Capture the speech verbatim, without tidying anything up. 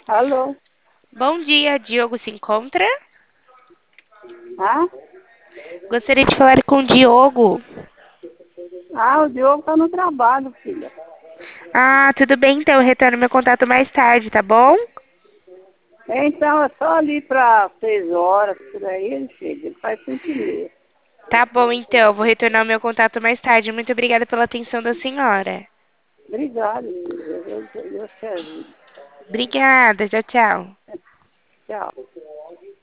Alô? Bom dia, Diogo se encontra? Ah? Gostaria de falar com o Diogo. Ah, o Diogo tá no trabalho, filha. Ah, tudo bem então, eu retorno meu contato mais tarde, tá bom? Então, é só ali para seis horas, por aí ele chega. Ele faz cinco e meia. Tá bom então, eu vou retornar o meu contato mais tarde. Muito obrigada pela atenção da senhora. Obrigado, filha. Deus, Deus te ajude. Obrigada, tchau, tchau. Tchau.